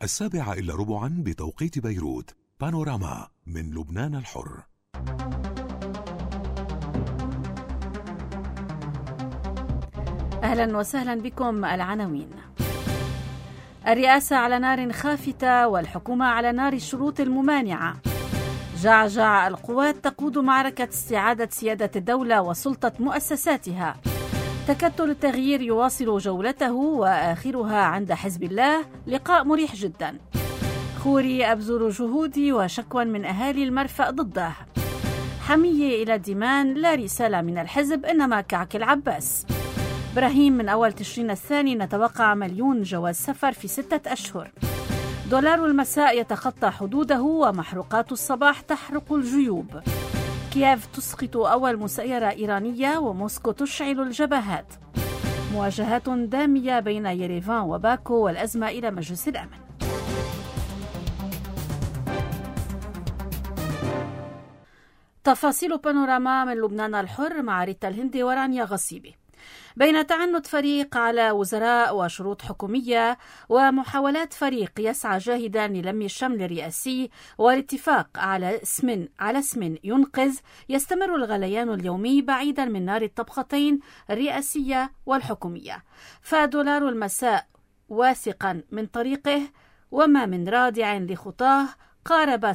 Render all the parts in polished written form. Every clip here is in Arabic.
7:15 بتوقيت بيروت. بانوراما من لبنان الحر. أهلا وسهلا بكم. العناوين: الرئاسة على نار خافتة والحكومة على نار الشروط الممانعة. جعجع: القوات تقود معركة استعادة سيادة الدولة وسلطة مؤسساتها. تكتل التغيير يواصل جولته وآخرها عند حزب الله، لقاء مريح جدا. خوري: أبذل جهودي وشكوى من أهالي المرفأ ضده. حمية إلى الديمان: لا رسالة من الحزب إنما كعك العباس. إبراهيم: من أول تشرين الثاني نتوقع 1,000,000 جواز سفر في 6 أشهر. دولار المساء يتخطى حدوده ومحروقات الصباح تحرق الجيوب. كييف تسقط أول مسيرة إيرانية وموسكو تشعل الجبهات. مواجهات دامية بين يريفان وباكو والأزمة إلى مجلس الأمن. تفاصيل بانوراما من لبنان الحر مع ريتا الهندي ورانيا غصيبي. بين تعنت فريق على وزراء وشروط حكومية ومحاولات فريق يسعى جاهدا للم الشمل الرئاسي والاتفاق على اسم ينقذ، يستمر الغليان اليومي بعيدا من نار الطبختين الرئاسية والحكومية. فدولار المساء واثقا من طريقه وما من رادع لخطاه قارب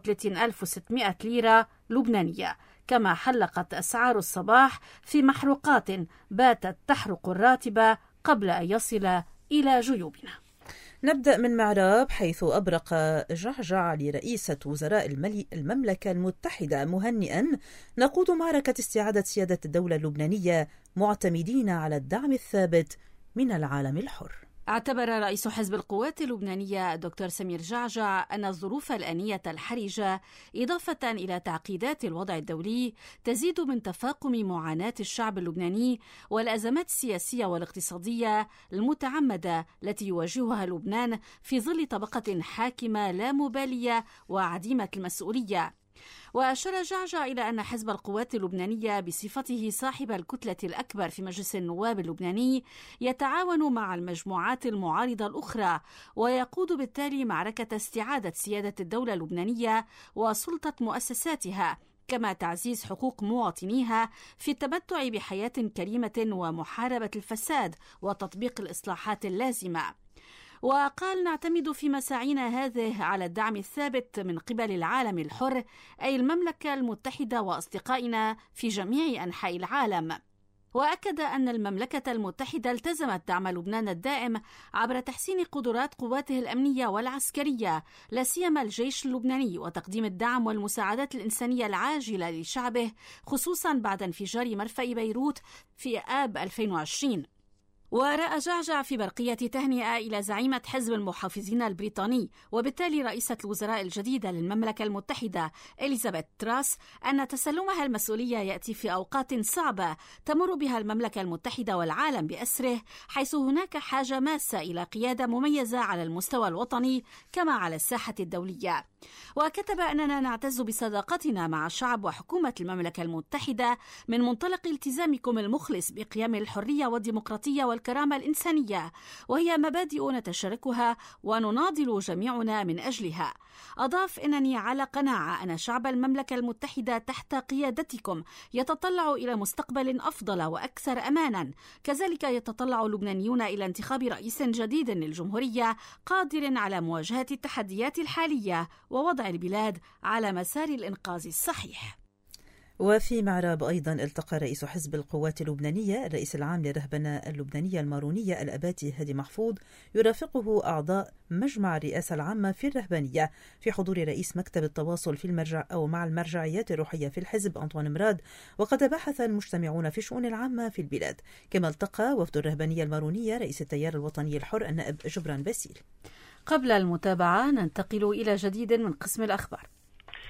36,600 ليرة لبنانية، كما حلقت أسعار الصباح في محروقات باتت تحرق الراتبة قبل أن يصل إلى جيوبنا. نبدأ من معراب، حيث أبرق جعجع لرئيسة وزراء المملكة المتحدة مهنئا: نقود معركة استعادة سيادة الدولة اللبنانية معتمدين على الدعم الثابت من العالم الحر. اعتبر رئيس حزب القوات اللبنانية الدكتور سمير جعجع أن الظروف الآنية الحرجة، إضافة إلى تعقيدات الوضع الدولي، تزيد من تفاقم معاناة الشعب اللبناني والأزمات السياسية والاقتصادية المتعمدة التي يواجهها لبنان في ظل طبقة حاكمة لا مبالية وعديمة المسؤولية. وأشار جعجع إلى أن حزب القوات اللبنانية بصفته صاحب الكتلة الأكبر في مجلس النواب اللبناني يتعاون مع المجموعات المعارضة الأخرى، ويقود بالتالي معركة استعادة سيادة الدولة اللبنانية وسلطة مؤسساتها، كما تعزيز حقوق مواطنيها في التمتع بحياة كريمة ومحاربة الفساد وتطبيق الإصلاحات اللازمة. وقال: نعتمد في مساعينا هذه على الدعم الثابت من قبل العالم الحر، أي المملكة المتحدة وأصدقائنا في جميع أنحاء العالم. وأكد أن المملكة المتحدة التزمت دعم لبنان الدائم عبر تحسين قدرات قواته الأمنية والعسكرية، لا سيما الجيش اللبناني، وتقديم الدعم والمساعدات الإنسانية العاجلة لشعبه، خصوصا بعد انفجار مرفأ بيروت في آب 2020. ورأى جعجع في برقية تهنئة إلى زعيمة حزب المحافظين البريطاني وبالتالي رئيسة الوزراء الجديدة للمملكة المتحدة إليزابيث تراس أن تسلمها المسؤولية يأتي في أوقات صعبة تمر بها المملكة المتحدة والعالم بأسره، حيث هناك حاجة ماسة إلى قيادة مميزة على المستوى الوطني كما على الساحة الدولية. وكتب أننا نعتز بصداقتنا مع شعب وحكومة المملكة المتحدة من منطلق التزامكم المخلص بقيم الحرية والديمقراطية والكرامة الإنسانية، وهي مبادئ نتشاركها ونناضل جميعنا من أجلها. أضاف: إنني على قناعة أن شعب المملكة المتحدة تحت قيادتكم يتطلع إلى مستقبل أفضل وأكثر أمانا، كذلك يتطلع اللبنانيون إلى انتخاب رئيس جديد للجمهورية قادر على مواجهة التحديات الحالية ووضع البلاد على مسار الإنقاذ الصحيح. وفي معراب أيضا التقى رئيس حزب القوات اللبنانية الرئيس العام للرهبنة اللبنانية المارونية الأباتي هادي محفوظ، يرافقه أعضاء مجمع الرئاسة العامة في الرهبنية في حضور رئيس مكتب التواصل في مع المرجعيات الروحية في الحزب أنطوان مراد. وقد بحث المجتمعون في الشؤون العامة في البلاد. كما التقى وفد الرهبنية المارونية رئيس التيار الوطني الحر النائب جبران باسيل. قبل المتابعة ننتقل إلى جديد من قسم الأخبار.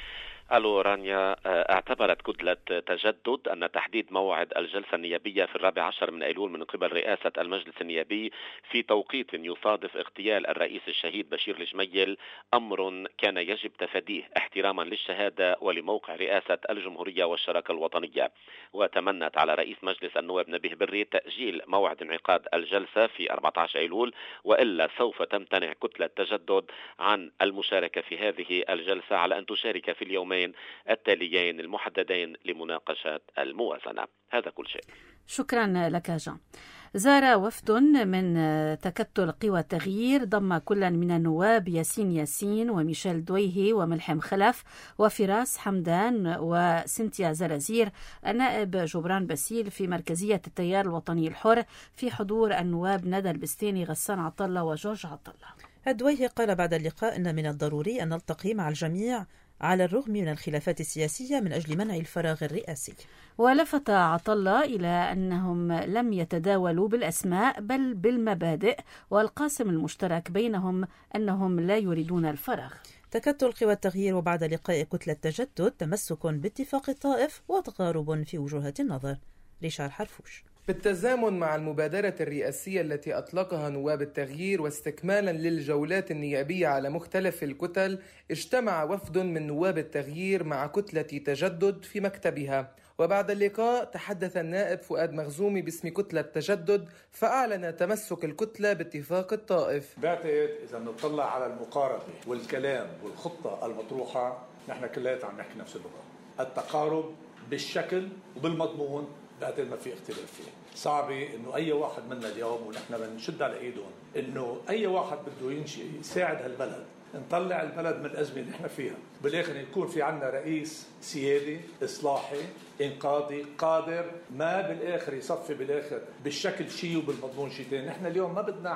ألو رانيا، اعتبرت كتلة تجدد أن تحديد موعد الجلسة النيابية في 14 من أيلول من قبل رئاسة المجلس النيابي في توقيت يصادف اغتيال الرئيس الشهيد بشير الجميل أمر كان يجب تفاديه احتراما للشهادة ولموقع رئاسة الجمهورية والشراكة الوطنية. وتمنت على رئيس مجلس النواب نبيه بري تأجيل موعد انعقاد الجلسة في 14 أيلول، وإلا سوف تمتنع كتلة تجدد عن المشاركة في هذه الجلسة على أن تشارك في اليومين التاليين المحددين لمناقشة الموازنة. هذا كل شيء. شكرا لك جان. زار وفد من تكتل قوى التغيير ضم كل من النواب ياسين وميشيل دويهي وملحم خلف وفراس حمدان وسنتيا زرازير النائب جبران باسيل في مركزية التيار الوطني الحر، في حضور النواب ندى البستيني، غسان عطلة وجورج عطلة. الدويهي قال بعد اللقاء إن من الضروري أن نلتقي مع الجميع على الرغم من الخلافات السياسية من أجل منع الفراغ الرئاسي. ولفت عطلة إلى أنهم لم يتداولوا بالأسماء بل بالمبادئ، والقاسم المشترك بينهم أنهم لا يريدون الفراغ. تكتل قوى التغيير وبعد لقاء كتلة تجدد تمسك باتفاق الطائف وتقارب في وجهات النظر. ريشار حرفوش. بالتزامن مع المبادرة الرئاسية التي أطلقها نواب التغيير واستكمالا للجولات النيابية على مختلف الكتل، اجتمع وفد من نواب التغيير مع كتلة تجدد في مكتبها. وبعد اللقاء تحدث النائب فؤاد مغزومي باسم كتلة تجدد، فأعلن تمسك الكتلة باتفاق الطائف. بعتقد إذا نطلع على المقاربة والكلام والخطة المطروحة، نحن كلياتنا عم نحكي نفس اللغة. التقارب بالشكل وبالمضمون بعتقد ما في اختلاف فيه. صعبة إنه أي واحد منا اليوم ونحن بنشد على إيدهم إنه أي واحد بده يساعد هالبلد نطلع البلد من الأزمة اللي احنا فيها، بالاخر يكون في عنا رئيس سيادي إصلاحي إنقاذي قادر، ما بالاخر يصفي بالاخر بالشكل شيء وبالمضمون شيء ثاني. نحن اليوم ما بدنا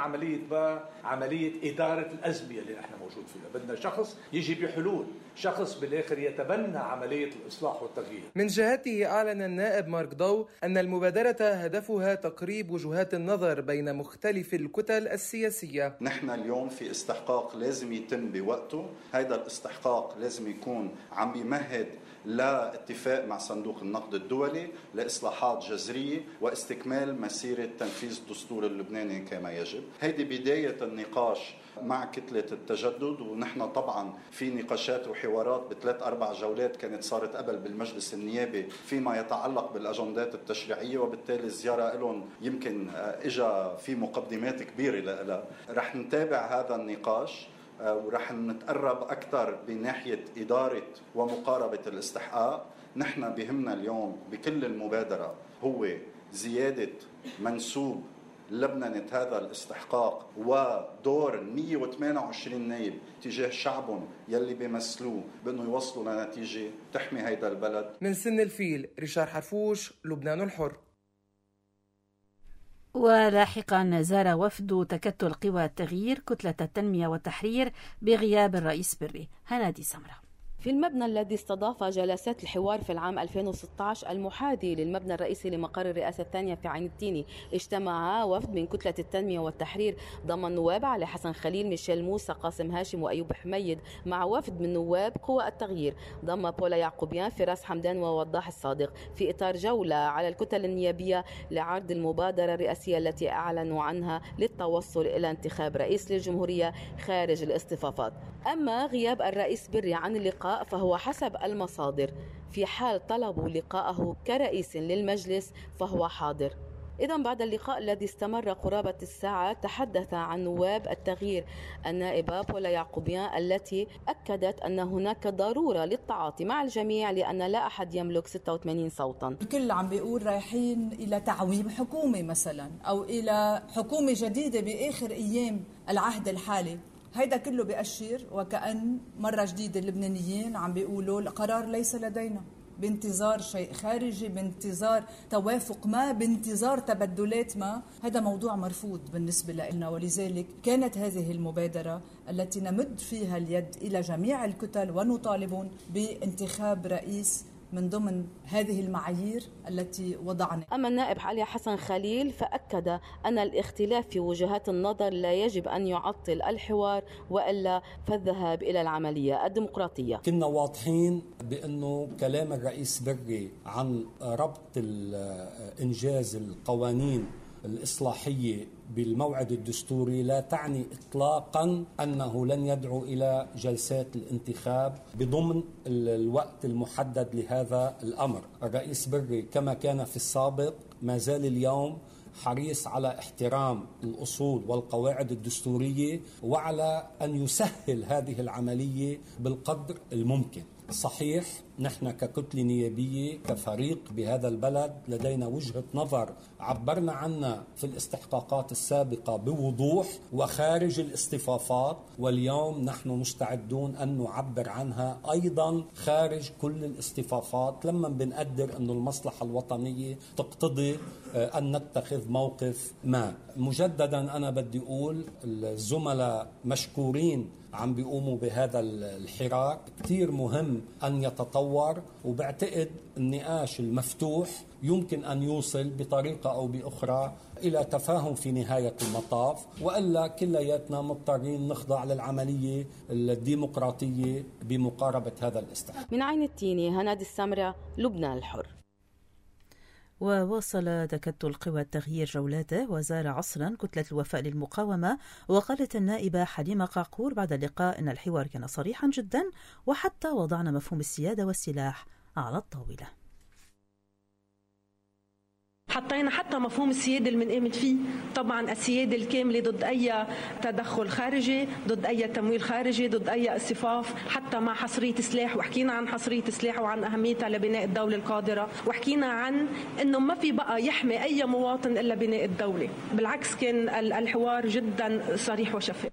عملية إدارة الأزمة اللي احنا موجود فيها، بدنا شخص يجي بحلول، شخص بالاخر يتبنى عملية الإصلاح والتغيير. من جهته أعلن النائب مارك ضو أن المبادرة هدفها تقريب وجهات النظر بين مختلف الكتل السياسية. نحن اليوم في استحقاق لازم يتم بوقته، هذا الاستحقاق لازم يكون عم يمهد لاتفاق مع صندوق النقد الدولي لإصلاحات جذرية واستكمال مسيرة تنفيذ الدستور اللبناني كما يجب. هيدي بداية النقاش مع كتلة التجدد، ونحن طبعا في نقاشات وحوارات ب3-4 جولات كانت صارت قبل بالمجلس النيابي فيما يتعلق بالأجندات التشريعية، وبالتالي الزيارة لهم يمكن إجا في مقدمات كبيرة لها. رح نتابع هذا النقاش ورح نتقرب أكثر بناحية إدارة ومقاربة الاستحقاق. نحن بهمنا اليوم بكل المبادرة هو زيادة منسوب لبنانة هذا الاستحقاق ودور 128 نائب تجاه شعبهم يلي بيمثلوه بأنه يوصلوا لنتيجة تحمي هيدا البلد. من سن الفيل، ريشار حرفوش، لبنان الحر. ولاحقا زار وفد تكتل قوى التغيير كتلة التنمية والتحرير بغياب الرئيس بري. هنادي سمرة. في المبنى الذي استضاف جلسات الحوار في العام 2016 المحاذي للمبنى الرئيسي لمقر الرئاسة الثانية في عين التيني، اجتمع وفد من كتلة التنمية والتحرير ضم النواب علي حسن خليل، ميشيل موسى، قاسم هاشم وأيوب حميد، مع وفد من نواب قوى التغيير ضم بولا يعقوبيان، فراس حمدان ووضاح الصادق، في إطار جولة على الكتل النيابية لعرض المبادرة الرئاسية التي أعلنوا عنها للتوصل إلى انتخاب رئيس للجمهورية خارج الاصطفافات. أما غياب الرئيس بري عن اللقاء فهو حسب المصادر، في حال طلبوا لقاءه كرئيس للمجلس فهو حاضر. إذا بعد اللقاء الذي استمر قرابة الساعة تحدث عن نواب التغيير النائبة بولا يعقوبيان التي أكدت أن هناك ضرورة للتعاطي مع الجميع لأن لا أحد يملك 86 صوتا. الكل عم بيقول رايحين إلى تعويم حكومي مثلا أو إلى حكومة جديدة بآخر أيام العهد الحالي. هيدا كله بيأشر وكأن مرة جديدة اللبنانيين عم بيقولوا القرار ليس لدينا، بانتظار شيء خارجي، بانتظار توافق ما، بانتظار تبدلات ما. هذا موضوع مرفوض بالنسبة لنا، ولذلك كانت هذه المبادرة التي نمد فيها اليد إلى جميع الكتل ونطالبهم بانتخاب رئيس من ضمن هذه المعايير التي وضعنا. أما النائب علي حسن خليل فأكد أن الاختلاف في وجهات النظر لا يجب أن يعطل الحوار وإلا فالذهاب إلى العملية الديمقراطية. كنا واضحين بأنه كلام الرئيس بري عن ربط إنجاز القوانين الإصلاحية بالموعد الدستوري لا تعني إطلاقا أنه لن يدعو إلى جلسات الانتخاب بضمن الوقت المحدد لهذا الأمر. الرئيس بري كما كان في السابق ما زال اليوم حريص على احترام الأصول والقواعد الدستورية وعلى أن يسهل هذه العملية بالقدر الممكن. صحيح نحن ككتلة نيابية كفريق بهذا البلد لدينا وجهة نظر عبرنا عنها في الاستحقاقات السابقة بوضوح وخارج الاصطفافات، واليوم نحن مستعدون أن نعبر عنها أيضا خارج كل الاصطفافات لما بنقدر أن المصلحة الوطنية تقتضي أن نتخذ موقف ما. مجددا أنا بدي أقول الزملاء مشكورين عم بيقوموا بهذا الحراك، كتير مهم أن يتطور، وبعتقد النقاش المفتوح يمكن أن يوصل بطريقة أو بأخرى إلى تفاهم في نهاية المطاف، وإلا كلياتنا مضطرين نخضع للعملية الديمقراطية بمقاربة هذا الاستحقاق. من عين التيني هنادي السامرة، لبنان الحر. وواصل تكتل القوى التغيير جولاته وزار عصرا كتلة الوفاء للمقاومة. وقالت النائبة حليمة قعقور بعد اللقاء أن الحوار كان صريحا جدا وحتى وضعنا مفهوم السيادة والسلاح على الطاولة. حطينا حتى مفهوم السيادة اللي بنآمن فيه، طبعا السيادة الكاملة ضد أي تدخل خارجي، ضد أي تمويل خارجي، ضد أي اصطفاف، حتى مع حصرية سلاح. وحكينا عن حصرية سلاح وعن أهميتها لبناء الدولة القادرة، وحكينا عن أنه ما في بقى يحمي أي مواطن إلا بناء الدولة. بالعكس كان الحوار جدا صريح وشفاف.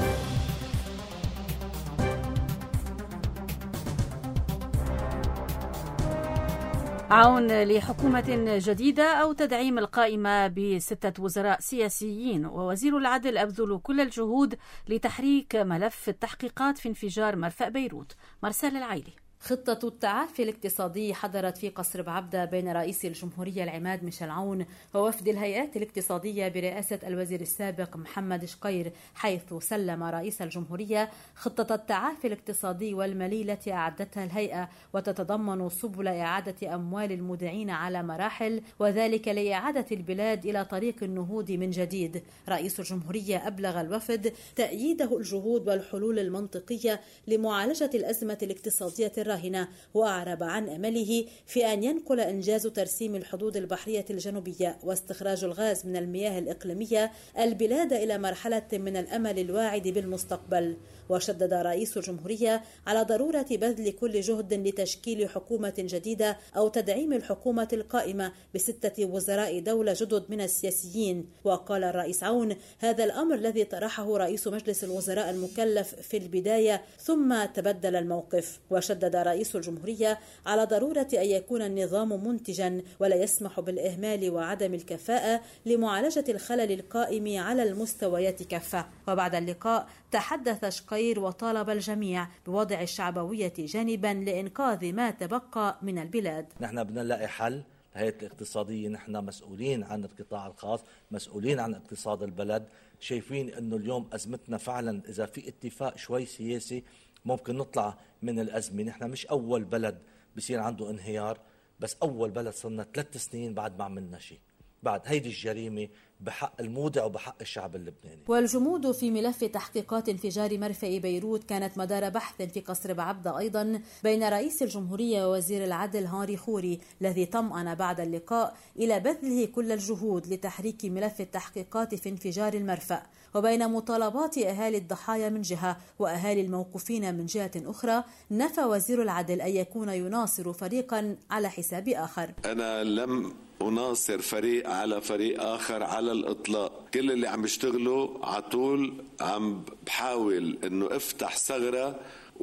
عون لحكومة جديدة أو تدعيم القائمة ب6 وزراء سياسيين. ووزير العدل أبذل كل الجهود لتحريك ملف التحقيقات في انفجار مرفأ بيروت. مرسال العيلي. خطة التعافي الاقتصادي حضرت في قصر بعبدة بين رئيس الجمهورية العماد ميشيل عون ووفد الهيئات الاقتصادية برئاسة الوزير السابق محمد شقير، حيث سلم رئيس الجمهورية خطة التعافي الاقتصادي والمالي التي أعدتها الهيئة، وتتضمن سبل إعادة أموال المودعين على مراحل، وذلك لإعادة البلاد إلى طريق النهوض من جديد. رئيس الجمهورية أبلغ الوفد تأييده الجهود والحلول المنطقية لمعالجة الأزمة الاقتصادية الراهنة، وأعرب عن أمله في أن ينقل إنجاز ترسيم الحدود البحرية الجنوبية واستخراج الغاز من المياه الإقليمية البلاد إلى مرحلة من الأمل الواعد بالمستقبل. وشدد رئيس الجمهورية على ضرورة بذل كل جهد لتشكيل حكومة جديدة أو تدعيم الحكومة القائمة ب6 وزراء دولة جدد من السياسيين. وقال الرئيس عون هذا الأمر الذي طرحه رئيس مجلس الوزراء المكلف في البداية ثم تبدل الموقف. وشدد رئيس الجمهورية على ضرورة أن يكون النظام منتجا ولا يسمح بالإهمال وعدم الكفاءة لمعالجة الخلل القائم على المستويات كافة. وبعد اللقاء تحدث شقير وطالب الجميع بوضع الشعبوية جانبا لإنقاذ ما تبقى من البلاد. نحن بدنا نلاقي حل. الهيئة الاقتصادية نحن مسؤولين عن القطاع الخاص، مسؤولين عن اقتصاد البلد، شايفين انه اليوم ازمتنا فعلا اذا في اتفاق شوي سياسي ممكن نطلع من الازمة. نحن مش اول بلد بصير عنده انهيار، بس اول بلد صرنا 3 سنين بعد ما عملنا شيء. بعد هيدي الجريمة بحق المودع وبحق الشعب اللبناني. والجمود في ملف تحقيقات انفجار مرفأ بيروت كانت مدار بحث في قصر بعبدة أيضا بين رئيس الجمهورية ووزير العدل هانري خوري، الذي طمأن بعد اللقاء إلى بذله كل الجهود لتحريك ملف التحقيقات في انفجار المرفأ، وبين مطالبات أهالي الضحايا من جهة وأهالي الموقوفين من جهة أخرى. نفى وزير العدل أن يكون يناصر فريقا على حساب آخر. أنا لم أناصر فريق على فريق آخر على الإطلاق. كل اللي عم يشتغلوا عطول عم بحاول أنه افتح ثغرة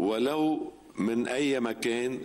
ولو من أي مكان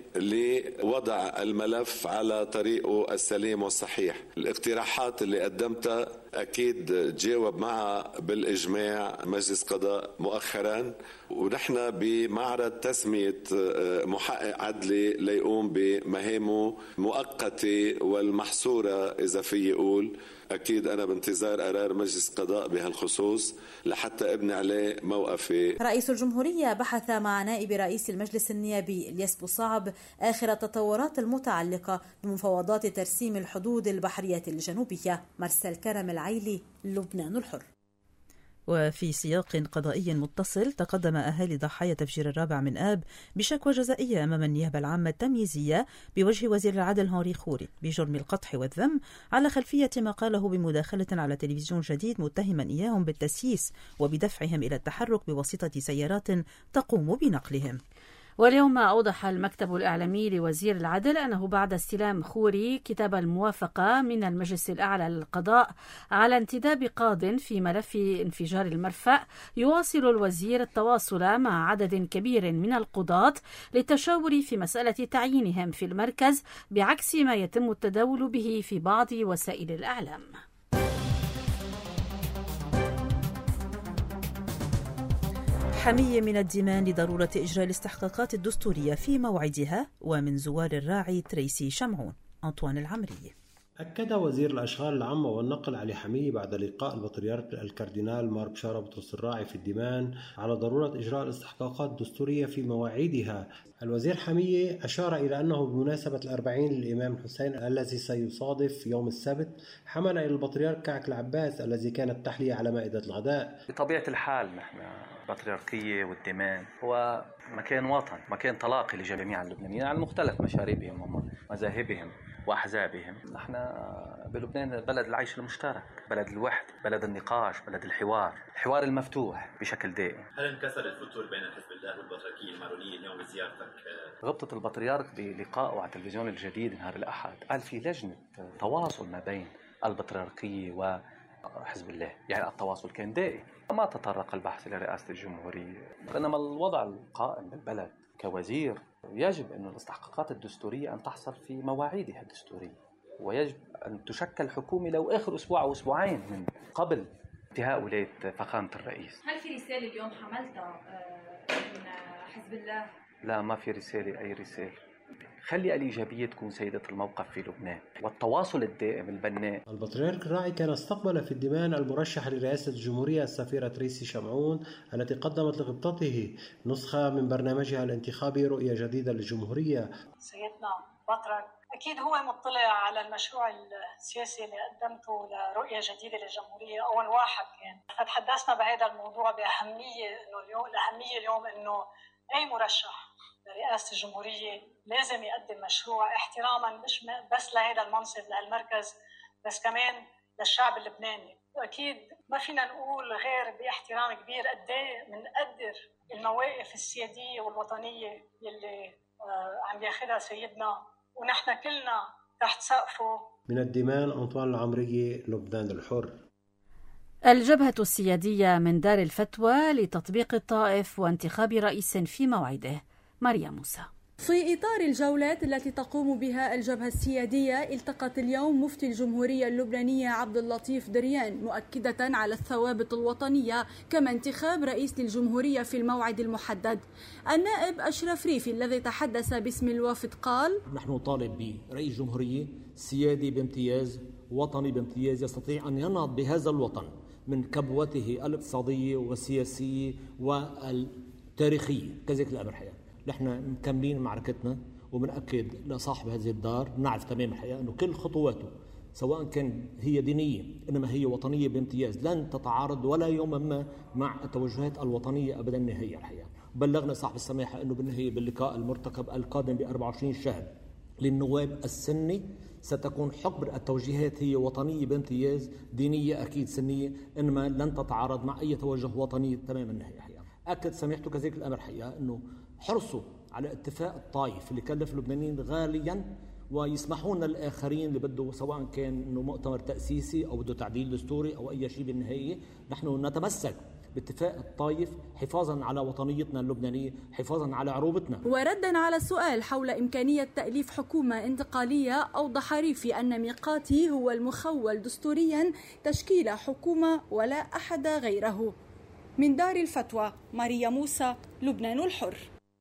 لوضع الملف على طريقه السليم والصحيح. الاقتراحات اللي قدمتها أكيد جاوب معها بالإجماع مجلس قضاء مؤخرا، ونحن بمعرض تسمية محقق عدلي ليقوم بمهامه مؤقتة والمحصورة إذا في يقول. أكيد أنا بانتظار قرار مجلس قضاء بهالخصوص لحتى أبني عليه موقفي. رئيس الجمهورية بحث مع نائب رئيس المجلس النيابي الياس بوصعب آخر التطورات المتعلقة بمفاوضات ترسيم الحدود البحرية الجنوبية. مرسل كرم العيلي، لبنان الحر. وفي سياق قضائي متصل، تقدم أهالي ضحايا تفجير الرابع من آب بشكوى جزائية أمام النيابة العامة التمييزية بوجه وزير العدل هنري خوري بجرم القدح والذم على خلفية ما قاله بمداخلة على تلفزيون جديد، متهما إياهم بالتسييس وبدفعهم إلى التحرك بواسطة سيارات تقوم بنقلهم. واليوم أوضح المكتب الإعلامي لوزير العدل أنه بعد استلام خوري كتاب الموافقة من المجلس الأعلى للقضاء على انتداب قاض في ملف انفجار المرفأ، يواصل الوزير التواصل مع عدد كبير من القضاة للتشاور في مسألة تعيينهم في المركز، بعكس ما يتم التداول به في بعض وسائل الإعلام. حمية من الدمان لضرورة إجراء الاستحقاقات الدستورية في موعدها، ومن زوار الراعي تريسي شمعون. أنطوان العمري. أكد وزير الأشغال العامة والنقل علي حمية بعد لقاء البطريرك الكاردينال مار بشارة بطرس الراعي في الدمان على ضرورة إجراء الاستحقاقات الدستورية في مواعيدها. الوزير حمية أشار إلى أنه بمناسبة 40 للإمام الحسين الذي سيصادف يوم السبت، حمل إلى البطريرك كعك العباس الذي كانت تحلية على مائدة الغداء. بطبيعة الحال نحن البطريركية والدمان هو مكان وطن، مكان تلاقي لجميع اللبنانيين على مختلف مشاربهم ومذاهبهم وأحزابهم. نحن بلبنان بلد العيش المشترك، بلد الوحدة، بلد النقاش، بلد الحوار المفتوح بشكل دائم. هل انكسر الفتور بين حزب الله والبطريركية المارونية اليوم بزيارتك؟ غبطة البطريرك بلقائه على التلفزيون الجديد نهار الأحد قال في لجنة تواصل ما بين البطريركية وحزب الله، يعني التواصل كان دائم، ما تطرق البحث إلى رئاسة الجمهورية. إنما الوضع القائم بالبلد كوزير يجب أن الاستحقاقات الدستورية أن تحصل في مواعيدها الدستورية، ويجب أن تشكل حكومة لو آخر أسبوع أو أسبوعين من قبل انتهاء ولاية فخامة الرئيس. هل في رسالة اليوم حملتها من حزب الله؟ لا، ما في رسالة، أي رسالة. خلي الإيجابية تكون سيدة الموقف في لبنان والتواصل الدائم البناء. البطريرك الراعي كان استقبل في الدمان المرشحة لرئاسة الجمهورية السفيرة تريسي شمعون التي قدمت لغبطته نسخة من برنامجها الانتخابي رؤية جديدة للجمهورية. سيدنا بطرك أكيد هو مطلع على المشروع السياسي اللي قدمته لرؤية جديدة للجمهورية أول واحد يعني. فتحدثنا بهذا الموضوع بأهمية اليوم إنه أي مرشح لرئاسة الجمهورية لازم يقدم مشروع احتراما مش بس لهذا المنصب لهالمركز بس كمان للشعب اللبناني. وأكيد ما فينا نقول غير باحترام كبير قد ايه بنقدر المواقف السيادية والوطنية يلي عم ياخذها سيدنا، ونحن كلنا تحت سقفه. من الدمان أنطوان العمري، لبنان الحر. الجبهة السيادية من دار الفتوى لتطبيق الطائف وانتخاب رئيس في موعده. مريم موسى. في إطار الجولات التي تقوم بها الجبهة السيادية، التقت اليوم مفتي الجمهورية اللبنانية عبد اللطيف دريان مؤكدة على الثوابت الوطنية كما انتخاب رئيس للجمهورية في الموعد المحدد. النائب أشرف ريفي الذي تحدث باسم الوفد قال: نحن نطالب برئيس جمهورية سيادي بامتياز، وطني بامتياز، يستطيع أن ينهض بهذا الوطن من كبوته الاقتصادية والسياسية والتاريخية كذلك الأمر. حقيقة نحن مكملين معركتنا وبنأكد لصاحب هذه الدار، نعرف تمام الحقيقة أنه كل خطواته سواء كان هي دينية إنما هي وطنية بامتياز لن تتعارض ولا يوم ما مع التوجهات الوطنية أبدا النهائية. الحقيقة بلغنا صاحب السماحة أنه بالنهاية باللقاء المرتقب القادم ب24 شهر للنواب السني ستكون حكم التوجيهات هي وطنية بامتياز، دينية أكيد سنية، إنما لن تتعارض مع أي توجه وطني تماما النهائي. حقيقة أكد سماحته كذلك الأمر حقيقة أنه حرصوا على اتفاق الطائف اللي كلف اللبنانيين غاليا ويسمحون للآخرين اللي بده سواء كان إنه مؤتمر تأسيسي أو بده تعديل دستوري أو أي شيء بالنهاية. نحن نتمسك باتفاق الطائف حفاظا على وطنيتنا اللبنانية، حفاظا على عروبتنا. وردا على السؤال حول إمكانية تأليف حكومة انتقالية، أوضح ريفي أن ميقاتي هو المخول دستوريا تشكيل حكومة ولا أحد غيره. من دار الفتوى ماريا موسى، لبنان الحر.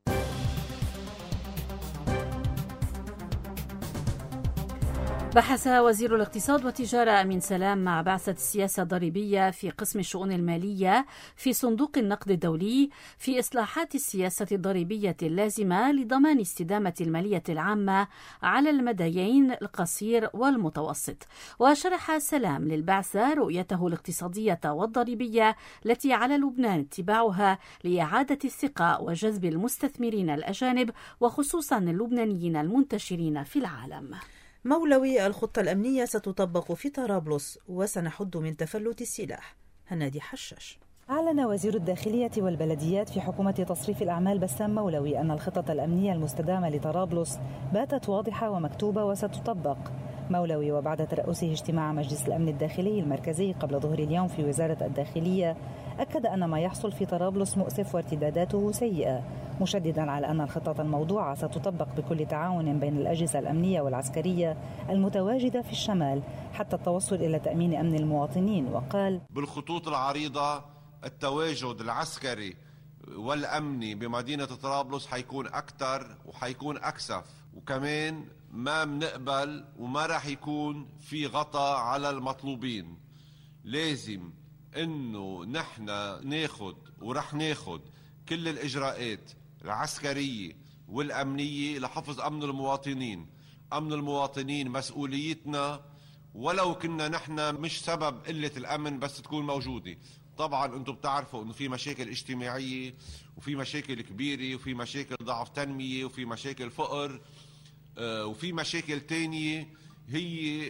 بحث وزير الاقتصاد والتجارة أمين سلام مع بعثة السياسة الضريبية في قسم الشؤون المالية في صندوق النقد الدولي في إصلاحات السياسة الضريبية اللازمة لضمان استدامة المالية العامة على المديين القصير والمتوسط. وشرح سلام للبعثة رؤيته الاقتصادية والضريبية التي على لبنان اتباعها لإعادة الثقة وجذب المستثمرين الأجانب وخصوصا اللبنانيين المنتشرين في العالم. مولوي الخطة الأمنية ستطبق في طرابلس وسنحد من تفلت السلاح. هنادي حشاش. أعلن وزير الداخلية والبلديات في حكومة تصريف الأعمال بسام مولوي أن الخطة الأمنية المستدامة لطرابلس باتت واضحة ومكتوبة وستطبق. مولوي وبعد ترأسه اجتماع مجلس الأمن الداخلي المركزي قبل ظهر اليوم في وزارة الداخلية أكد أن ما يحصل في طرابلس مؤسف وارتداداته سيئة، مشددا على أن الخطة الموضوعة ستطبق بكل تعاون بين الأجهزة الأمنية والعسكرية المتواجدة في الشمال حتى التوصل إلى تأمين أمن المواطنين. وقال: بالخطوط العريضة التواجد العسكري والأمني بمدينة طرابلس حيكون أكثر وحيكون أكثف، وكمان ما بنقبل وما راح يكون في غطاء على المطلوبين. لازم انه نحن ناخد ورح ناخد كل الإجراءات العسكرية والأمنية لحفظ أمن المواطنين. أمن المواطنين مسؤوليتنا، ولو كنا نحن مش سبب قلة الأمن بس تكون موجودة. طبعا انتم بتعرفوا انه في مشاكل اجتماعية وفي مشاكل كبيرة وفي مشاكل ضعف تنمية وفي مشاكل فقر وفي مشاكل تانية هي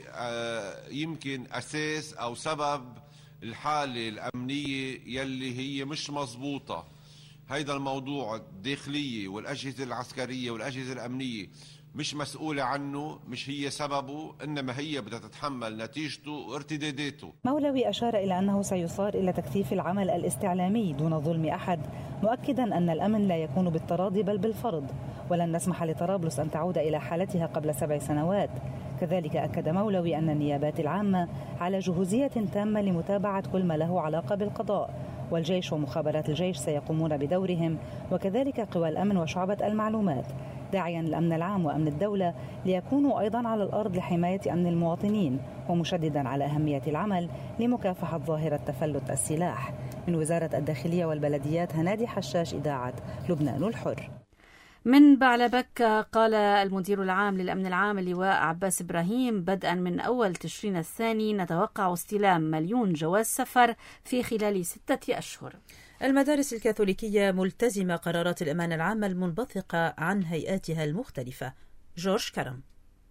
يمكن أساس أو سبب الحالة الأمنية يلي هي مش مزبوطة. هيدا الموضوع الداخلية والأجهزة العسكرية والأجهزة الأمنية مش مسؤولة عنه، مش هي سببه، إنما هي بدها تتحمل نتيجته وارتداداته. مولوي أشار إلى أنه سيصار إلى تكثيف العمل الاستعلامي دون ظلم أحد، مؤكدا أن الأمن لا يكون بالتراضي بل بالفرض، ولن نسمح لطرابلس أن تعود إلى حالتها قبل 7 سنوات. كذلك أكد مولوي أن النيابات العامة على جهوزية تامة لمتابعة كل ما له علاقة بالقضاء، والجيش ومخابرات الجيش سيقومون بدورهم، وكذلك قوى الأمن وشعبة المعلومات، داعيا الأمن العام وأمن الدولة ليكونوا أيضا على الأرض لحماية أمن المواطنين، ومشددا على أهمية العمل لمكافحة ظاهرة تفلت السلاح. من وزارة الداخلية والبلديات، هنادي حشاش، إذاعة لبنان الحر. من بعلبك قال المدير العام للأمن العام اللواء عباس إبراهيم: بدءا من أول تشرين الثاني نتوقع استلام 1,000,000 جواز سفر في خلال 6 أشهر. المدارس الكاثوليكية ملتزمة قرارات الأمانة العامة المنبثقة عن هيئاتها المختلفة. جورج كرم.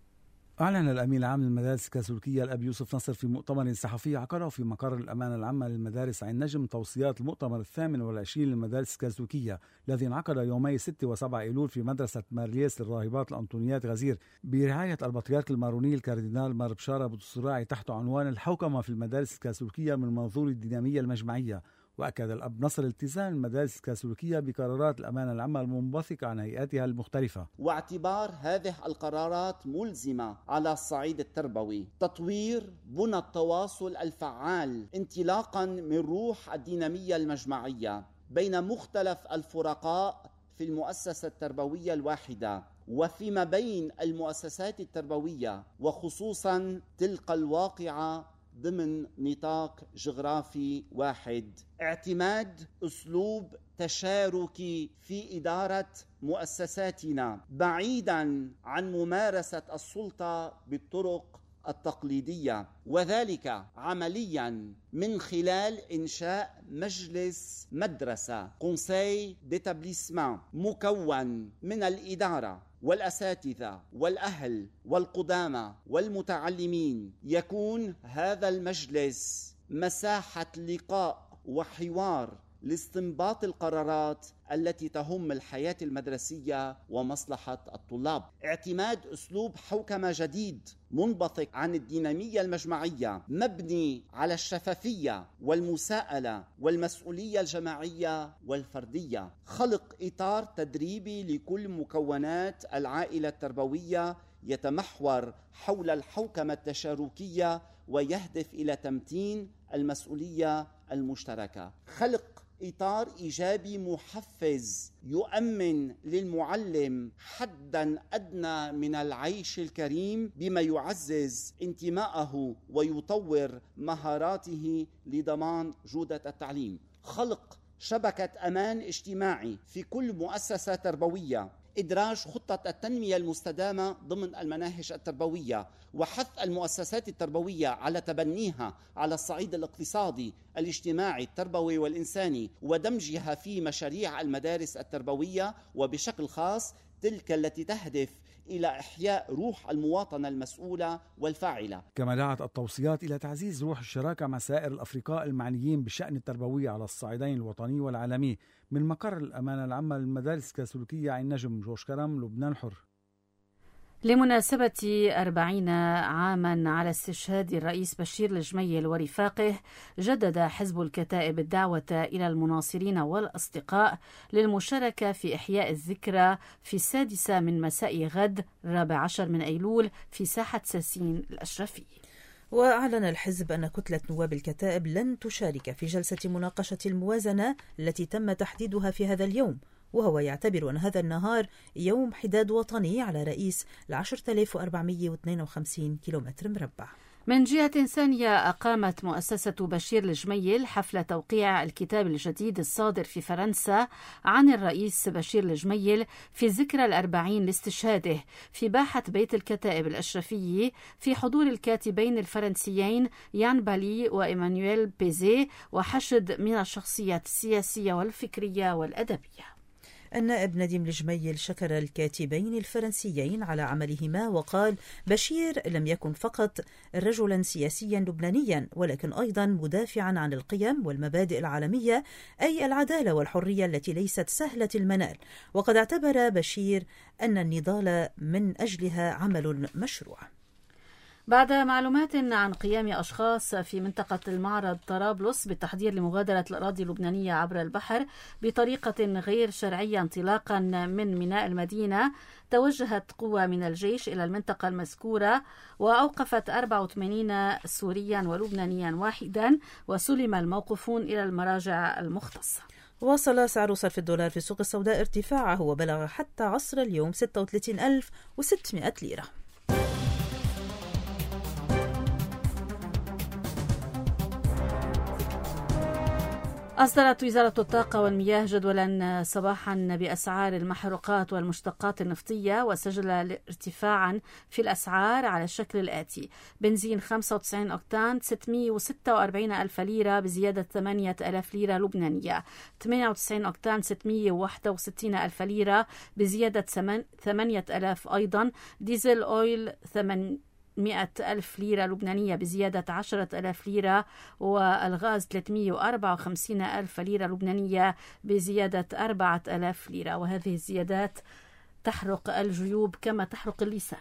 أعلن الأمين العام للمدارس الكاثوليكية الأب يوسف نصر في مؤتمر صحفي عقده في مقر الأمانة العامة للمدارس عين نجم توصيات المؤتمر 28 للمدارس الكاثوليكية الذي انعقد يومي 6 و7 أيلول في مدرسة مارليس للراهبات الأنطونيات غزير برعاية البطريرك الماروني الكاردينال مار بشارة بوتسراعي تحت عنوان الحوكمة في المدارس الكاثوليكية من منظور الدينامية المجمعية. وأكد الأب نصر التزام المدارس الكاثوليكية بقرارات الأمانة العامة المنبثقة عن هيئاتها المختلفة، واعتبار هذه القرارات ملزمة على الصعيد التربوي، تطوير بنى التواصل الفعال انطلاقا من روح الدينامية المجمعية بين مختلف الفرقاء في المؤسسة التربوية الواحدة وفيما بين المؤسسات التربوية، وخصوصا تلك الواقعة ضمن نطاق جغرافي واحد. اعتماد أسلوب تشاركي في إدارة مؤسساتنا بعيدا عن ممارسة السلطة بالطرق التقليدية، وذلك عمليا من خلال إنشاء مجلس مدرسة كونساي ديتابليسمان مكون من الإدارة والأساتذة والأهل والقدامى والمتعلمين. يكون هذا المجلس مساحة لقاء وحوار لاستنباط القرارات التي تهم الحياة المدرسية ومصلحة الطلاب. اعتماد أسلوب حوكمة جديد منبثق عن الدينامية المجمعية مبني على الشفافية والمساءلة والمسؤولية الجماعية والفردية. خلق إطار تدريبي لكل مكونات العائلة التربوية يتمحور حول الحوكمة التشاركية ويهدف إلى تمتين المسؤولية المشتركة. خلق إطار إيجابي محفز يؤمن للمعلم حداً أدنى من العيش الكريم بما يعزز انتمائه ويطور مهاراته لضمان جودة التعليم. خلق شبكة أمان اجتماعي في كل مؤسسة تربوية، إدراج خطة التنمية المستدامة ضمن المناهج التربوية، وحث المؤسسات التربوية على تبنيها على الصعيد الاقتصادي الاجتماعي التربوي والإنساني، ودمجها في مشاريع المدارس التربوية، وبشكل خاص تلك التي تهدف إلى إحياء روح المواطنة المسؤولة والفاعلة. كما دعت التوصيات إلى تعزيز روح الشراكة مع سائر الأفرقاء المعنيين بالشأن التربوي على الصعيدين الوطني والعالمي. من مقر الأمانة العامة للمدارس الكاثوليكية عين نجم، جورج كرم، لبنان الحر. لمناسبة 40 عاما على استشهاد الرئيس بشير الجميل ورفاقه، جدد حزب الكتائب الدعوة إلى المناصرين والأصدقاء للمشاركة في إحياء الذكرى في 6 من مساء غد 14 من أيلول في ساحة ساسين الأشرفي. وأعلن الحزب أن كتلة نواب الكتائب لن تشارك في جلسة مناقشة الموازنة التي تم تحديدها في هذا اليوم، وهو يعتبر أن هذا النهار يوم حداد وطني على رئيس 10,452 كيلومتر مربع. من جهة ثانية، أقامت مؤسسة بشير الجميل حفل توقيع الكتاب الجديد الصادر في فرنسا عن الرئيس بشير الجميل في الذكرى 40 لاستشهاده في باحة بيت الكتائب الأشرفي، في حضور الكاتبين الفرنسيين يان بالي وإيمانويل بيزي، وحشد من الشخصيات السياسية والفكرية والأدبية. النائب نديم الجميل شكر الكاتبين الفرنسيين على عملهما، وقال: بشير لم يكن فقط رجلا سياسيا لبنانيا، ولكن أيضا مدافعا عن القيم والمبادئ العالمية، أي العدالة والحرية التي ليست سهلة المنال. وقد اعتبر بشير أن النضال من أجلها عمل مشروع. بعد معلومات عن قيام أشخاص في منطقة المعرض طرابلس بالتحضير لمغادرة الأراضي اللبنانية عبر البحر بطريقة غير شرعية انطلاقا من ميناء المدينة، توجهت قوة من الجيش إلى المنطقة المذكورة وأوقفت 84 سوريا ولبنانيا واحدا، وسلم الموقوفون إلى المراجع المختصة. واصل سعر صرف الدولار في السوق السوداء ارتفاعه وبلغ حتى عصر اليوم 36,600 ليرة. أصدرت وزارة الطاقة والمياه جدولا صباحا بأسعار المحروقات والمشتقات النفطية، وسجل ارتفاعا في الأسعار على الشكل الآتي: بنزين 95 أوكتان 646 ألف ليرة بزيادة 8,000 ليرة لبنانية، 98 أوكتان 661 ألف ليرة بزيادة 8,000 أيضا، ديزل أويل 100,000 ليرة لبنانية بزيادة 10,000 ليرة، والغاز 354,000 ليرة لبنانية بزيادة 4,000 ليرة. وهذه الزيادات تحرق الجيوب كما تحرق اللسان.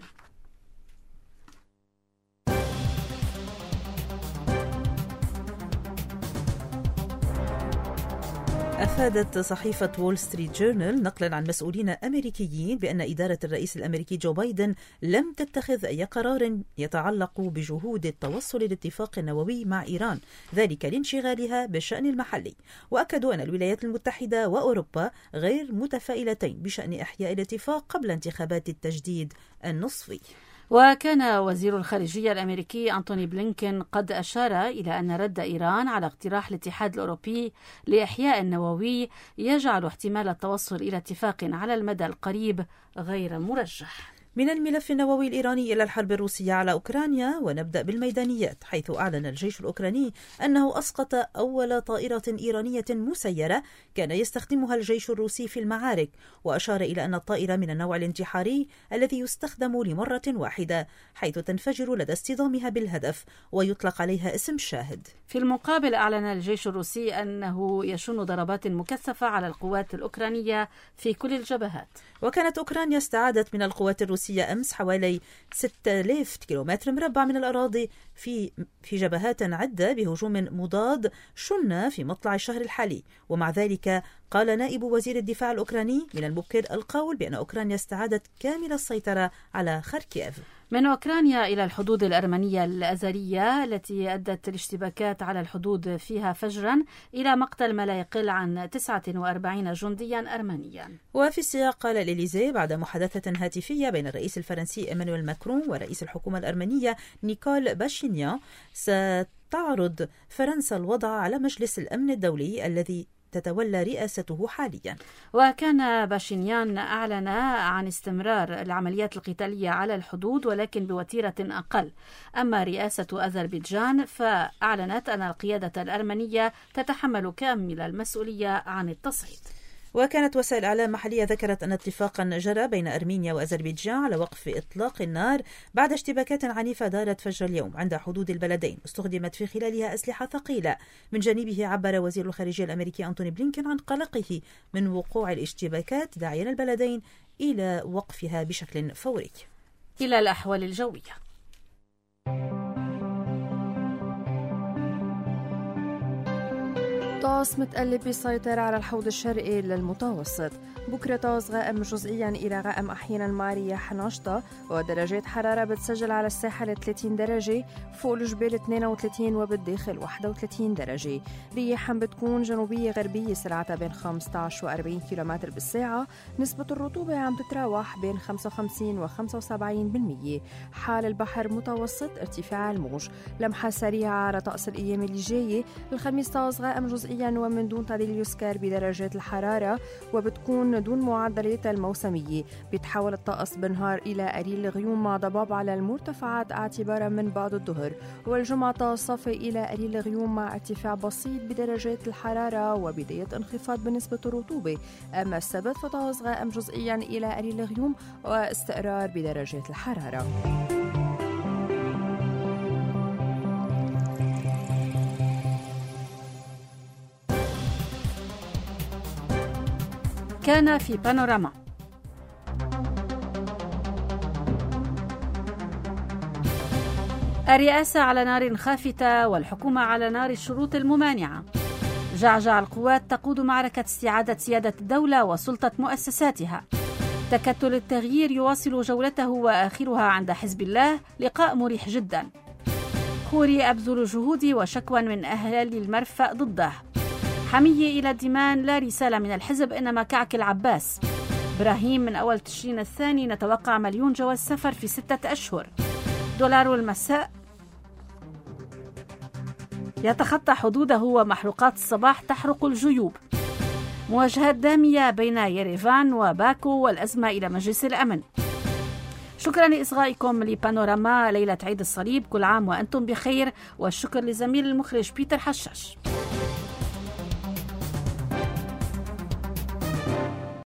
أفادت صحيفة وول ستريت جورنال نقلا عن مسؤولين أمريكيين بأن إدارة الرئيس الأمريكي جو بايدن لم تتخذ أي قرار يتعلق بجهود التوصل لاتفاق نووي مع إيران، ذلك لانشغالها بالشأن المحلي. وأكدوا أن الولايات المتحدة وأوروبا غير متفائلتين بشأن إحياء الاتفاق قبل انتخابات التجديد النصفي. وكان وزير الخارجية الأمريكي أنتوني بلينكين قد أشار إلى أن رد إيران على اقتراح الاتحاد الأوروبي لإحياء النووي يجعل احتمال التوصل إلى اتفاق على المدى القريب غير مرجح. من الملف النووي الإيراني إلى الحرب الروسية على أوكرانيا، ونبدأ بالميدانيات، حيث أعلن الجيش الأوكراني أنه أسقط أول طائرة إيرانية مسيرة كان يستخدمها الجيش الروسي في المعارك، وأشار إلى أن الطائرة من النوع الانتحاري الذي يستخدم لمرة واحدة، حيث تنفجر لدى اصطدامها بالهدف ويطلق عليها اسم شاهد. في المقابل أعلن الجيش الروسي أنه يشن ضربات مكثفة على القوات الأوكرانية في كل الجبهات. وكانت أوكرانيا استعادت من القوات الروسية أمس حوالي 6,000 كيلومتر مربع من الأراضي في جبهات عدة بهجوم مضاد شن في مطلع الشهر الحالي. ومع ذلك قال نائب وزير الدفاع الأوكراني من المبكر القول بأن أوكرانيا استعادت كامل السيطرة على خاركيف. من أوكرانيا إلى الحدود الأرمنية الأزرية التي أدت الاشتباكات على الحدود فيها فجرا إلى مقتل ما لا يقل عن 49 جنديا أرمنيا. وفي السياق قال الإليزيه بعد محادثة هاتفية بين الرئيس الفرنسي إيمانويل ماكرون ورئيس الحكومة الأرمنية نيكول باشينيان ستعرض فرنسا الوضع على مجلس الأمن الدولي الذي تتولى رئاسته حاليا. وكان باشينيان أعلن عن استمرار العمليات القتالية على الحدود ولكن بوتيرة أقل. أما رئاسة أذربيجان فأعلنت أن القيادة الأرمنية تتحمل كامل المسؤولية عن التصعيد. وكانت وسائل إعلام محلية ذكرت أن اتفاقا جرى بين أرمينيا وأذربيجان على وقف إطلاق النار بعد اشتباكات عنيفة دارت فجر اليوم عند حدود البلدين استخدمت في خلالها أسلحة ثقيلة. من جانبه عبر وزير الخارجية الأمريكي أنتوني بلينكين عن قلقه من وقوع الاشتباكات داعيا البلدين إلى وقفها بشكل فوري. إلى الأحوال الجوية. طقس متقلب بيسيطر على الحوض الشرقي للمتوسط. بكرة طقس غائم جزئيا إلى غائم أحيانا مع رياح نشطة ودرجات حرارة بتسجل على الساحل 30 درجة، فوق الجبال 32 وبالداخل 31 درجة. رياح بتكون جنوبية غربية سرعتها بين 15 و 40 كيلومتر بالساعة. نسبة الرطوبة عم تتراوح بين 55 و 75%. حال البحر متوسط ارتفاع الموج. لمحة سريعة على طقس الأيام اللي جاية. الخميس طقس غائم جزئيا ومن دون تقليل يسكر بدرجات الحرارة وبتكون دون معدلات الموسمية. بيتحول الطقس بالنهار إلى قليل غيوم مع ضباب على المرتفعات اعتبارا من بعد الظهر. والجمعة طقس صافي إلى قليل غيوم مع ارتفاع بسيط بدرجات الحرارة وبداية انخفاض بنسبة الرطوبة. أما السبت فطقس غائم جزئيا إلى قليل غيوم واستقرار بدرجات الحرارة. كان في بانوراما. الرئاسة على نار خافتة والحكومة على نار الشروط الممانعة. جعجع القوات تقود معركة استعادة سيادة الدولة وسلطة مؤسساتها. تكتل التغيير يواصل جولته وآخرها عند حزب الله، لقاء مريح جدا. خوري أبذل جهودي وشكوى من أهل المرفأ ضده. حمية إلى الدمان لا رسالة من الحزب إنما كعك العباس. إبراهيم من أول تشرين الثاني نتوقع 1,000,000 جواز سفر في 6 أشهر. دولار المساء يتخطى حدوده ومحروقات الصباح تحرق الجيوب. مواجهات دامية بين يريفان وباكو والأزمة إلى مجلس الأمن. شكرا لإصغائكم لبانوراما ليلة عيد الصليب، كل عام وأنتم بخير، والشكر لزميل المخرج بيتر حشاش.